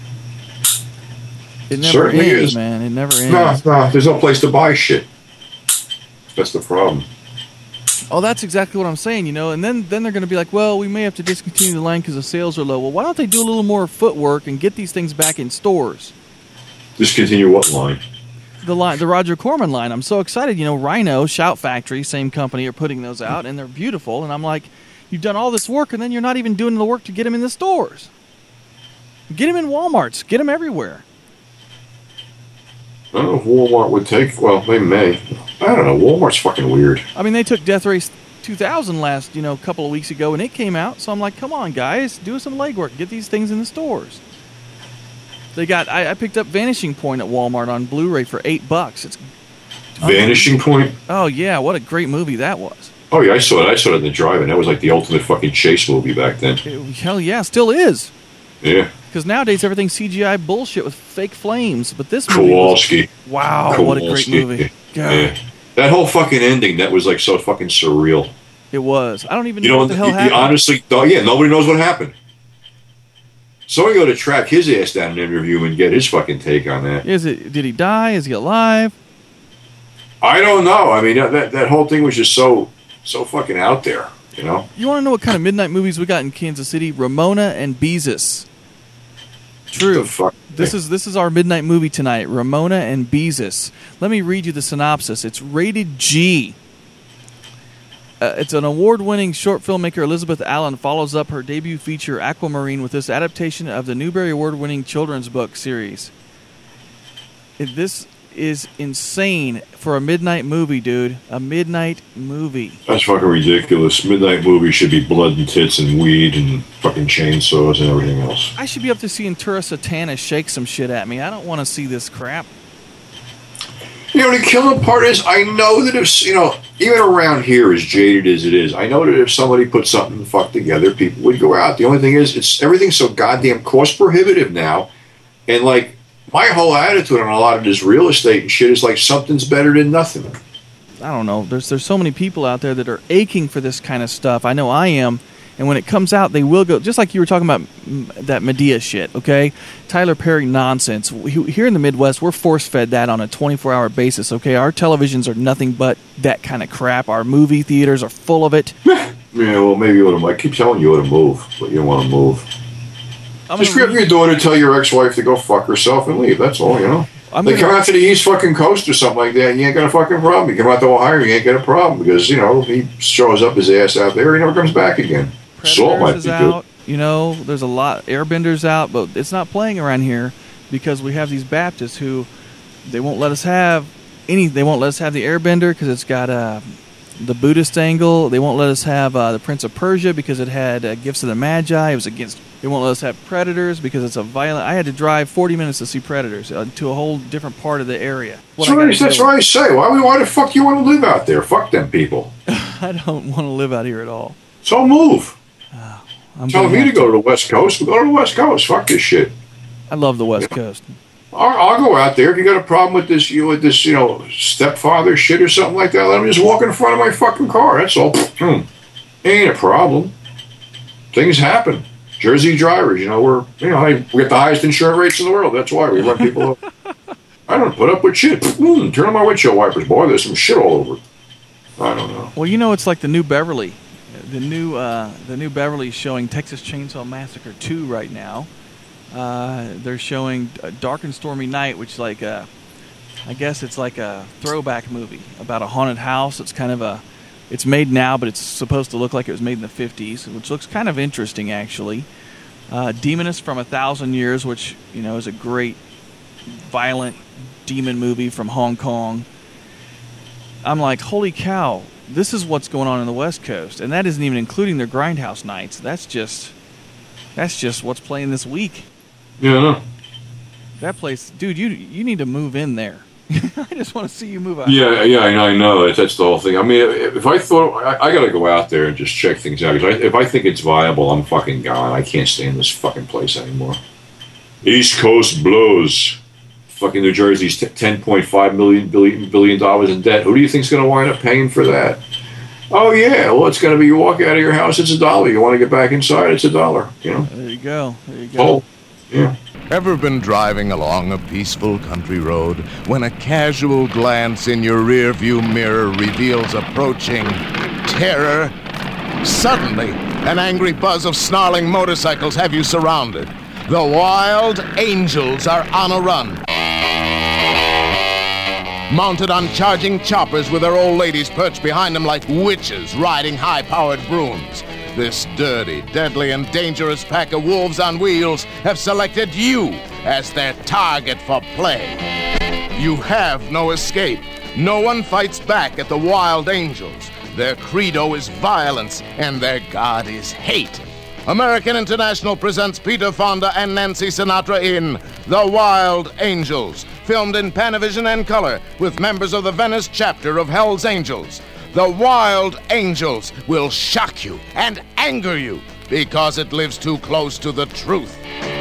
It never Certainly ends, is. man. It never No, ends. no, there's no place to buy shit. That's the problem. Oh, that's exactly what I'm saying, you know. And then, then they're going to be like, well, we may have to discontinue the line because the sales are low. Well, why don't they do a little more footwork and get these things back in stores? Discontinue what line? The line, the Roger Corman line. I'm so excited. You know, Rhino, Shout Factory, same company, are putting those out, and they're beautiful. And I'm like, you've done all this work, and then you're not even doing the work to get them in the stores. Get them in Walmarts. Get them everywhere. I don't know if Walmart would take. Well, they may. I don't know. Walmart's fucking weird. I mean, they took Death Race two thousand last, you know, a couple of weeks ago, and it came out. So I'm like, come on, guys, do some legwork. Get these things in the stores. They got. I, I picked up Vanishing Point at Walmart on Blu-ray for eight bucks. It's Vanishing Point. oh yeah, what a great movie that was. Oh yeah, I saw it. I saw it in the drive-in. That was like the ultimate fucking chase movie back then. It- hell yeah, still is. Yeah. Because nowadays everything's C G I bullshit with fake flames. But this movie was, Kowalski. wow, what a great Kowalski. movie. God, Yeah. That whole fucking ending, that was like so fucking surreal. it was. I don't even You know know, what the hell you- you happened. honestly, oh, yeah, nobody knows what happened. Somebody go to track his ass down and interview him and get his fucking take on that. Is it? Did he die? Is he alive? I don't know. I mean, that that whole thing was just so so fucking out there. You know. You want to know what kind of midnight movies we got in Kansas City? Ramona and Beezus. True. The fuck. This is this is our midnight movie tonight, Ramona and Beezus. Let me read you the synopsis. It's rated G. Uh, it's an award-winning short filmmaker Elizabeth Allen follows up her debut feature Aquamarine with this adaptation of the Newbery Award-winning children's book series. It, this is insane for a midnight movie, dude. A midnight movie. That's fucking ridiculous. Midnight movie should be blood and tits and weed and fucking chainsaws and everything else. I should be up to seeing Tura Satana shake some shit at me. I don't want to see this crap. You know, the killing part is, I know that if, you know, even around here, as jaded as it is, I know that if somebody put something the fuck together, people would go out. The only thing is, it's everything's so goddamn cost prohibitive now. And, like, my whole attitude on a lot of this real estate and shit is like something's better than nothing. I don't know. There's there's so many people out there that are aching for this kind of stuff. I know I am. And when it comes out, they will go, just like you were talking about that Medea shit, okay? Tyler Perry nonsense. We, here in the Midwest, we're force-fed that on a twenty-four hour basis, okay? Our televisions are nothing but that kind of crap. Our movie theaters are full of it. Yeah, well, maybe you ought to, I keep telling you you ought to move, but you don't want to move. I'm Just grab your daughter, tell your ex-wife to go fuck herself and leave. That's all, you know? I'm they gonna, come out to the East fucking Coast or something like that, and you ain't got a fucking problem. You come out to Ohio, you ain't got a problem because, you know, he shows up his ass out there, he never comes back again. Predators is out, good. You know, there's a lot, Airbenders out, but it's not playing around here because we have these Baptists who, they won't let us have any, they won't let us have the Airbender because it's got uh, the Buddhist angle. They won't let us have uh, the Prince of Persia because it had uh, Gifts of the Magi. It was against, they won't let us have Predators because it's a violent, I had to drive forty minutes to see Predators uh, to a whole different part of the area. What that's right, that's what I say. Why, why the fuck do you want to live out there? Fuck them people. I don't want to live out here at all. So move. I'm telling me to go to the West Coast. We'll go to the West Coast. Fuck this shit. I love the West Coast. I'll, I'll go out there. If you got a problem with this, you with this, you know, stepfather shit or something like that, let him just walk in front of my fucking car. That's all. Hmm. Ain't a problem. Things happen. Jersey drivers, you know, we're, you know, we get the highest insurance rates in the world. That's why we run people up. I don't put up with shit. Mm, turn on my windshield wipers, boy. There's some shit all over. I don't know. Well, you know, it's like the new Beverly. The new uh, the new Beverly is showing Texas Chainsaw Massacre two right now. Uh, they're showing Dark and Stormy Night, which is like a, I guess it's like a throwback movie about a haunted house. It's kind of a, it's made now, but it's supposed to look like it was made in the fifties, which looks kind of interesting actually. Uh, Demoness from a Thousand Years, which you know is a great violent demon movie from Hong Kong. I'm like, holy cow. This is what's going on in the West Coast, and that isn't even including their Grindhouse nights. That's just, that's just what's playing this week. Yeah. That place, dude. You you need to move in there. I just want to see you move out. Yeah, yeah, I know. I know. That's the whole thing. I mean, if I thought I, I got to go out there and just check things out, because if I think it's viable, I'm fucking gone. I can't stay in this fucking place anymore. East Coast blows. Fucking New Jersey's ten point five million billion billion dollars in debt. Who do you think's going to wind up paying for that? Oh yeah, well it's going to be you walk out of your house, it's a dollar. You want to get back inside, it's a dollar. You know. There you go. There you go. Oh, yeah. Ever been driving along a peaceful country road when a casual glance in your rearview mirror reveals approaching terror? Suddenly, an angry buzz of snarling motorcycles have you surrounded. The Wild Angels are on a run. Mounted on charging choppers with their old ladies perched behind them like witches riding high-powered brooms. This dirty, deadly, and dangerous pack of wolves on wheels have selected you as their target for play. You have no escape. No one fights back at the Wild Angels. Their credo is violence, and their god is hate. American International presents Peter Fonda and Nancy Sinatra in The Wild Angels, filmed in Panavision and color with members of the Venice chapter of Hell's Angels. The Wild Angels will shock you and anger you because it lives too close to the truth.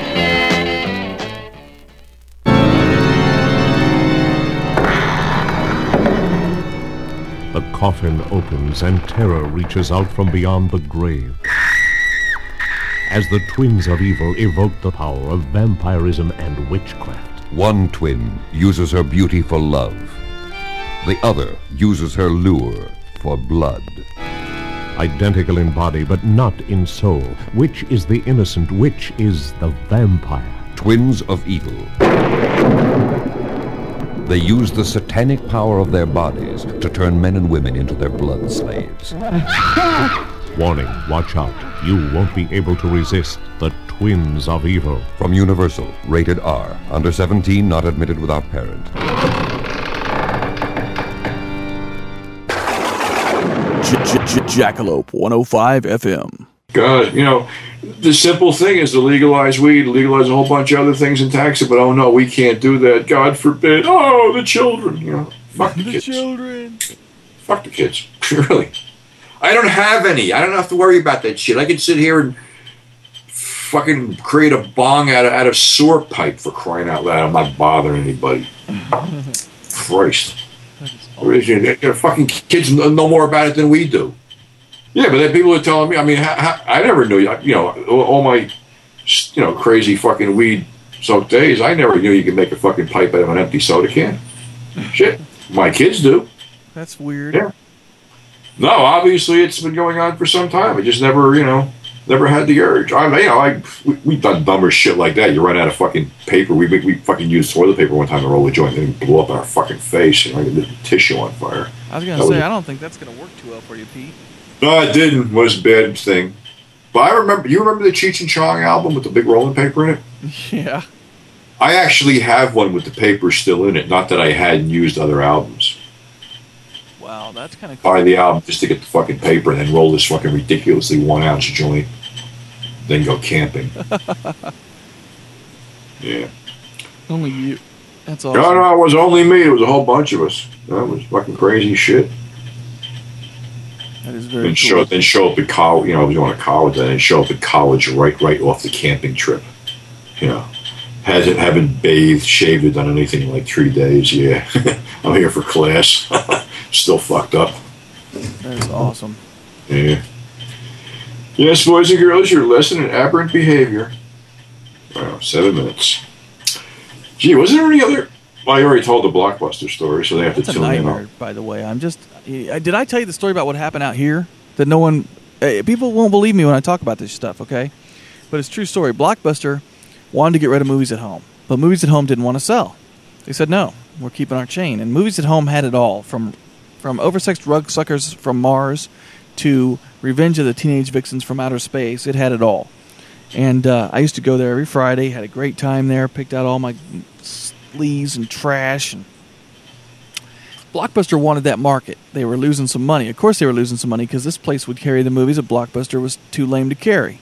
The coffin opens and terror reaches out from beyond the grave. As the twins of evil evoke the power of vampirism and witchcraft. One twin uses her beauty for love. The other uses her lure for blood. Identical in body, but not in soul. Which is the innocent? Which is the vampire? Twins of evil. They use the satanic power of their bodies to turn men and women into their blood slaves. Warning, watch out. You won't be able to resist the Twins of Evil. From Universal, rated R. Under seventeen, not admitted without parent. Jackalope one oh five F M. God, you know, the simple thing is to legalize weed, legalize a whole bunch of other things and tax it, but oh no, we can't do that. God forbid. Oh, the children. You know, fuck the, the kids. children. Fuck the kids. Really. I don't have any. I don't have to worry about that shit. I can sit here and fucking create a bong out of, out of sewer pipe, for crying out loud. I'm not bothering anybody. Christ. Awesome. Fucking kids know more about it than we do. Yeah, but then people are telling me, I mean, ha, ha, I never knew, you know, all my, you know, crazy fucking weed-soaked days, I never knew you could make a fucking pipe out of an empty soda can. Shit. My kids do. That's weird. Yeah. No, obviously it's been going on for some time. I just never, you know, never had the urge. I, you know, I we, we've done dumber shit like that. You run out of fucking paper. We we fucking used toilet paper one time to roll a joint, and it blew up in our fucking face, and I lit the tissue on fire. I was gonna that say, was, I don't think that's gonna work too well for you, Pete. No, it didn't. It was a bad thing. But I remember. You remember the Cheech and Chong album with the big rolling paper in it? Yeah. I actually have one with the paper still in it. Not that I hadn't used other albums. Wow, that's kind of cool. Buy the album just to get the fucking paper and then roll this fucking ridiculously one ounce joint. Then go camping. Yeah. Only you. That's awesome. No, no, it was only me. It was a whole bunch of us. That was fucking crazy shit. That is very then cool. Show, then show up at college. You know, I was going to college, and then show up at college right, right off the camping trip. You know, hasn't haven't bathed, shaved, or done anything in like three days. Yeah, I'm here for class. Still fucked up. That is awesome. Yeah. Yes, boys and girls, you're listening to Aberrant Behavior. Wow, seven minutes. Gee, wasn't there any other... Well, I already told the Blockbuster story, so they have That's to a tune in. nightmare, by the way. I'm just... Did I tell you the story about what happened out here? That no one... Uh, people won't believe me when I talk about this stuff, okay? But it's a true story. Blockbuster wanted to get rid of Movies at Home. But Movies at Home didn't want to sell. They said, no, we're keeping our chain. And Movies at Home had it all. From... From oversexed rug suckers from Mars to Revenge of the Teenage Vixens from Outer Space, it had it all. And uh, I used to go there every Friday, had a great time there, picked out all my sleaze and trash. And Blockbuster wanted that market. They were losing some money. Of course they were losing some money because this place would carry the movies that Blockbuster was too lame to carry.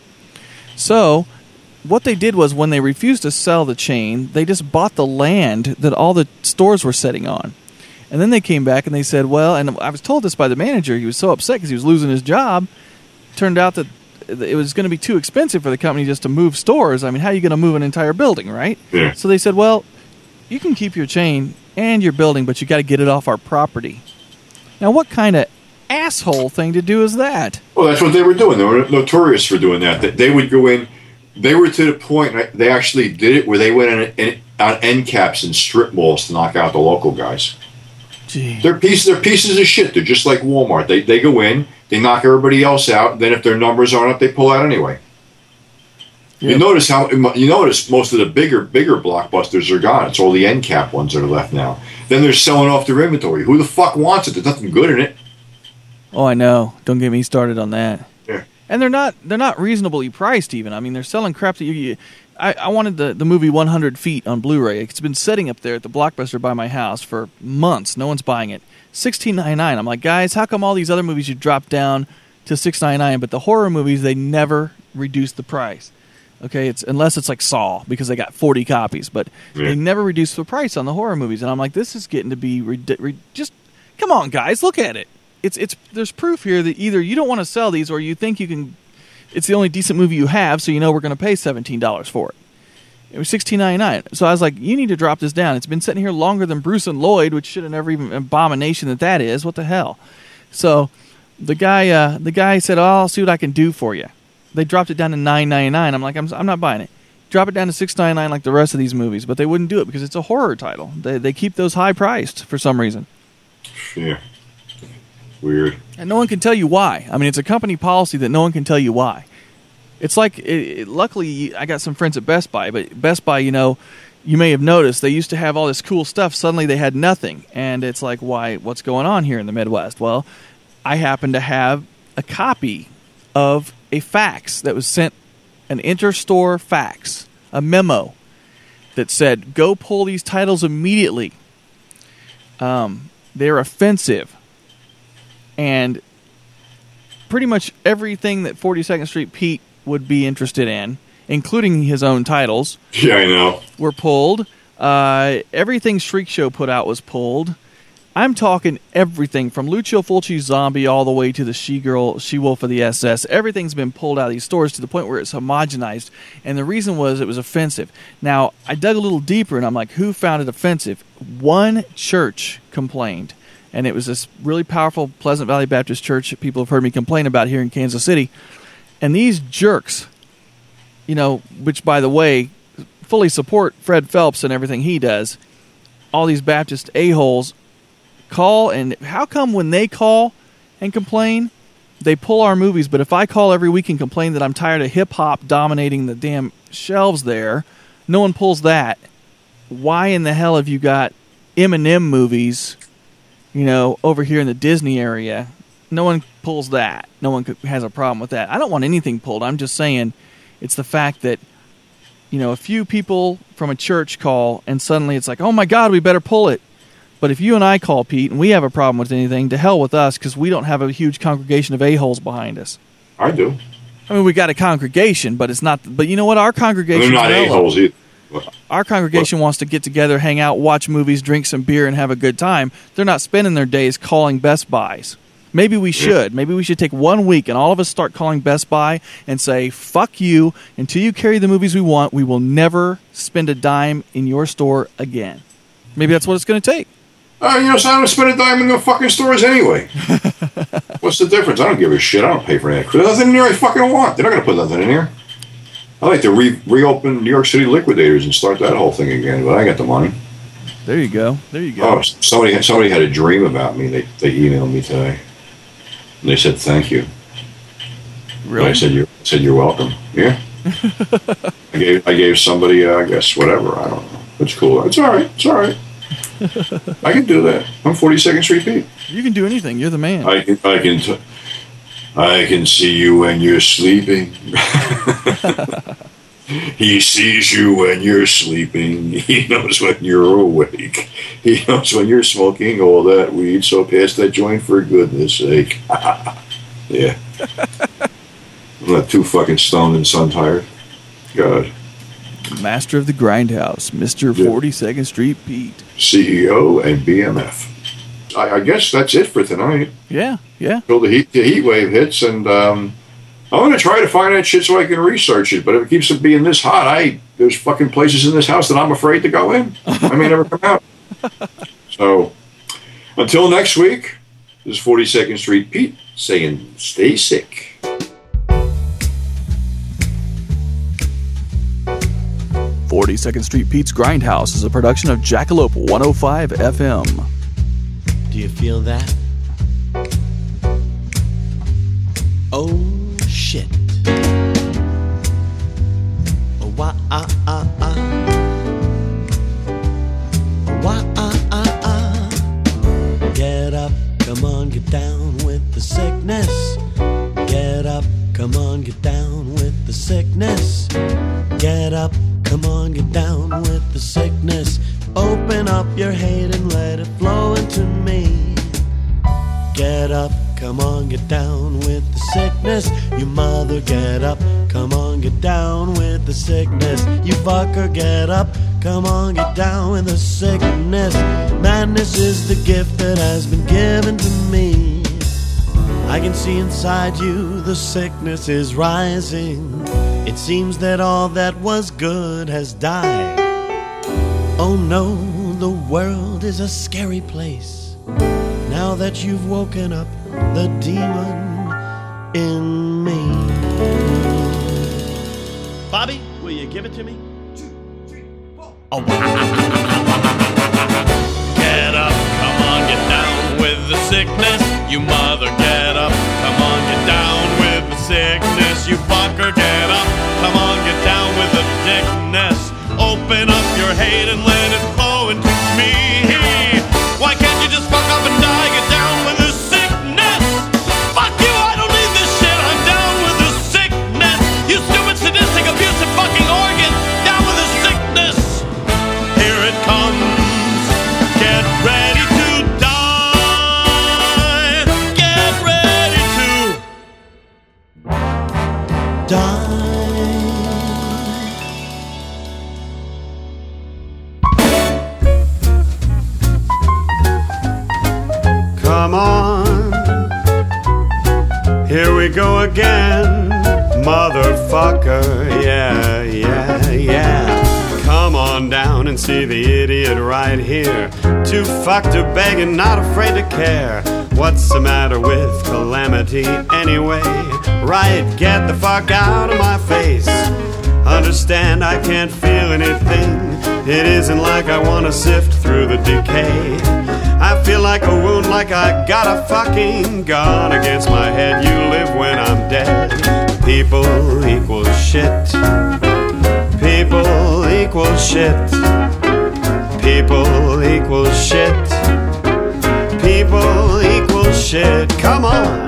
So what they did was when they refused to sell the chain, they just bought the land that all the stores were sitting on. And then they came back and they said, well, and I was told this by the manager. He was so upset because he was losing his job. Turned out that it was going to be too expensive for the company just to move stores. I mean, how are you going to move an entire building, right? Yeah. So they said, well, you can keep your chain and your building, but you got to get it off our property. Now, what kind of asshole thing to do is that? Well, that's what they were doing. They were notorious for doing that. They would go in. They were to the point, they actually did it, where they went in, in, on end caps in strip malls to knock out the local guys. Gee. They're pieces. They're pieces of shit. They're just like Walmart. They they go in, they knock everybody else out. Then if their numbers aren't up, they pull out anyway. Yep. You notice how you notice most of the bigger bigger blockbusters are gone. It's all the end cap ones that are left now. Then they're selling off their inventory. Who the fuck wants it? There's nothing good in it. Oh, I know. Don't get me started on that. Yeah. And they're not they're not reasonably priced even. I mean, they're selling crap that you. you I, I wanted the, the movie one hundred feet on Blu-ray. It's been sitting up there at the Blockbuster by my house for months. No one's buying it. sixteen ninety-nine. I'm like, guys, how come all these other movies you drop down to six ninety-nine, but the horror movies, they never reduce the price? Okay, it's unless it's like Saw, because they got forty copies, but yeah. They never reduce the price on the horror movies. And I'm like, this is getting to be re- re- just come on, guys, look at it. It's it's there's proof here that either you don't want to sell these or you think you can. It's the only decent movie you have, so you know we're going to pay seventeen dollars for it. It was sixteen ninety-nine. So I was like, you need to drop this down. It's been sitting here longer than Bruce and Lloyd, which should have never even abomination that that is. What the hell? So the guy uh, the guy said, oh, I'll see what I can do for you. They dropped it down to nine ninety-nine. I'm like, I'm I'm not buying it. Drop it down to six ninety-nine like the rest of these movies, but they wouldn't do it because it's a horror title. They they keep those high priced for some reason. Yeah. Weird. And no one can tell you why. I mean, it's a company policy that no one can tell you why. It's like, it, it, luckily, I got some friends at Best Buy, but Best Buy, you know, you may have noticed they used to have all this cool stuff. Suddenly they had nothing. And it's like, why? What's going on here in the Midwest? Well, I happen to have a copy of a fax that was sent, an interstore fax, a memo that said, go pull these titles immediately. Um, they're offensive. And pretty much everything that forty-second Street Pete would be interested in, including his own titles. Yeah, I know. Were pulled. Uh, everything Shriek Show put out was pulled. I'm talking everything from Lucio Fulci's Zombie all the way to the She-Girl, She-Wolf of the S S. Everything's been pulled out of these stores to the point where it's homogenized, and the reason was it was offensive. Now, I dug a little deeper, and I'm like, who found it offensive? One church complained, and it was this really powerful Pleasant Valley Baptist Church that people have heard me complain about here in Kansas City. And these jerks, you know, which, by the way, fully support Fred Phelps and everything he does, all these Baptist a-holes call, and how come when they call and complain, they pull our movies, but if I call every week and complain that I'm tired of hip-hop dominating the damn shelves there, no one pulls that? Why in the hell have you got Eminem movies, you know, over here in the Disney area? No one pulls that. No one has a problem with that. I don't want anything pulled. I'm just saying it's the fact that, you know, a few people from a church call, and suddenly it's like, oh my God, we better pull it. But if you and I call, Pete, and we have a problem with anything, to hell with us, because we don't have a huge congregation of a-holes behind us. I do. I mean, we got a congregation, but it's not. But you know what? Our congregation. They're not a-holes either. Our congregation wants to get together, hang out, watch movies, drink some beer, and have a good time. They're not spending their days calling Best Buys. Maybe we should. Maybe we should take one week and all of us start calling Best Buy and say, fuck you, until you carry the movies we want, we will never spend a dime in your store again. Maybe that's what it's going to take. Uh, you know, so I don't spend a dime in the fucking stores anyway. What's the difference? I don't give a shit. I don't pay for that. There's nothing in there I fucking want. They're not going to put nothing in here. I like to re- reopen New York City Liquidators and start that whole thing again, but I got the money. There you go. There you go. Oh, somebody, somebody had a dream about me. They they emailed me today. And they said, thank you. Really? And I said, you're, said, you're welcome. Yeah. I gave I gave somebody, uh, I guess, whatever. I don't know. It's cool. It's all right. It's all right. I can do that. I'm forty-second Street Pete. You can do anything. You're the man. I can. I can. T- I can see you when you're sleeping. He sees you when you're sleeping. He knows when you're awake. He knows when you're smoking all that weed. So pass that joint for goodness sake. Yeah. I'm not too fucking stoned and sun tired. God. Master of the Grindhouse, Mister Yeah. forty-second Street Pete. C E O and B M F. I, I guess that's it for tonight. Yeah, yeah. Until the heat, the heat wave hits, and um, I'm going to try to find that shit so I can research it. But if it keeps it being this hot, I there's fucking places in this house that I'm afraid to go in. I may never come out. So, until next week, this is forty-second Street Pete saying, stay sick. forty-second Street Pete's Grindhouse is a production of Jackalope one oh five F M. Do you feel that? Oh, shit. Oh, wah, ah, ah, ah. Oh, wah, ah, ah, ah. Get up, come on, get down with the sickness. Get up, come on, get down with the sickness. Get up, come on, get down with the sickness. Open up your hate and let it flow into me. Get up, come on, get down with the sickness. You mother, get up, come on, get down with the sickness. You fucker, get up, come on, get down with the sickness. Madness is the gift that has been given to me. I can see inside you the sickness is rising. It seems that all that was good has died. Oh no, the world is a scary place. Now that you've woken up the demon in me. Bobby, will you give it to me? Two, three, four. Oh. Get up, come on, get down with the sickness. You mother, get up, come on, get down with the sickness. You fucker, get up, come on, get down with the dickness. Open up your hate and let it flow into me. Why can't you just fuck up and die? Get down with the sickness. Fuck you, I don't need this shit. I'm down with the sickness. You stupid, sadistic, abusive fucking organ. Down with the sickness. Here it comes. Get ready to die. Get ready to come on. Here we go again, motherfucker, yeah, yeah, yeah. Come on down and see the idiot right here. Too fucked to beg and not afraid to care. What's the matter with calamity anyway? Right, get the fuck out of my face. Understand I can't feel anything. It isn't like I wanna sift through the decay. I feel like a wound, like I got a fucking gun against my head. You live when I'm dead. People equal shit. People equal shit. People equal shit. People equal shit. Come on.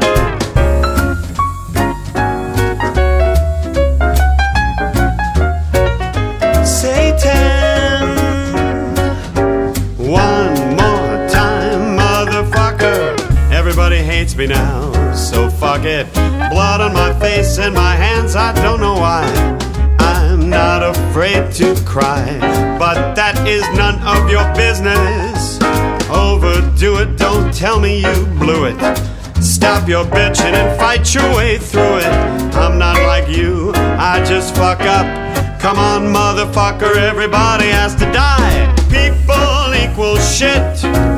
Satan. One more time, motherfucker. Everybody hates me now, so fuck it. Blood on my face and my hands, I don't know why. I'm not afraid to cry, but that is none of your business. Overdo it, don't tell me you blew it. Stop your bitching and fight your way through it. I'm not like you, I just fuck up. Come on, motherfucker, everybody has to die. People equal shit.